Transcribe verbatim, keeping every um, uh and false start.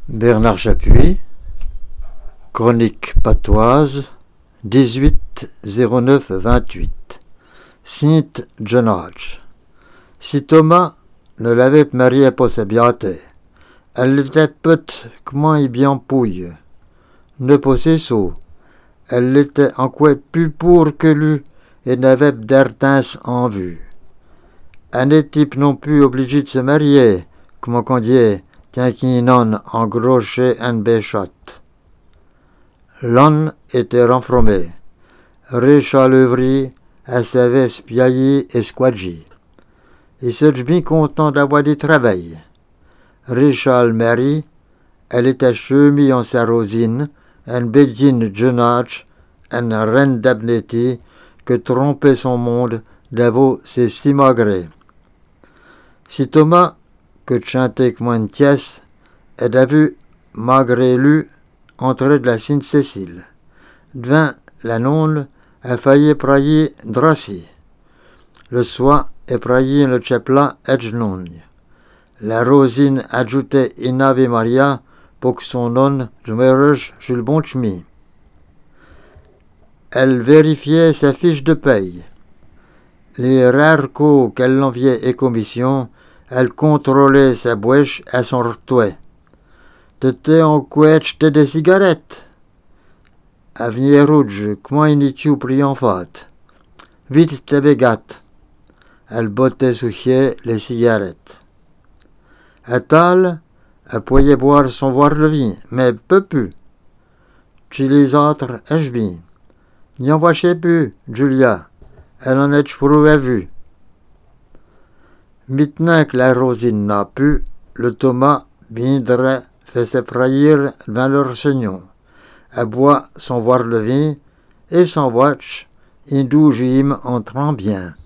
Bernard Chapuis, Chronique patoise, dix-huit zéro neuf vingt-huit. Sint John Hodge. Si Thomas ne l'avait marié pas sa biate, elle était petite comment il bien pouille. Ne possait so, elle était en quoi plus pour que lui et n'avait d'artins en vue. Elle n'était non plus obligé de se marier, comme on dit, qu'un qui non engroché un béchot. L'on était renfromé, riche à l'œuvri, elle savait spiailler et squadger. Il se bien content d'avoir du travail. Riche à mari, elle était chemise en sa rosine, un bédine jeune âge, une reine d'abnéti que trompait son monde d'avant ses si magrés. Si Thomas, que chantait comme une pièce, et a vu, malgré lui, entrer de la Sainte-Cécile. Devant la nonne, a failli prailler drassi. Le soir, est praillé le chapelain Edgenon. La rosine ajoutait in Ave Maria pour que son nom demeure sur le bon chemin. Elle vérifiait sa fiche de paye. Les rares coups qu'elle enviait et commission, elle contrôlait sa bouche à son retour. T'étais en couette des cigarettes. Avenir rouge, comment il n'y tu pris en fait. Vite te bégatte. Elle bottait sous chier les cigarettes. À table, elle pouvait boire son verre de vin, mais peu plus. Tu les autres, ai-je bien. N'y en voyait plus, Julia. Elle en est pour à vue. Maintenant que la rosine n'a pu, le Thomas viendrait fait se prailler devant leur seigneur. Elle boit son verre de vin et son watch, et d'où j'aime entrant bien.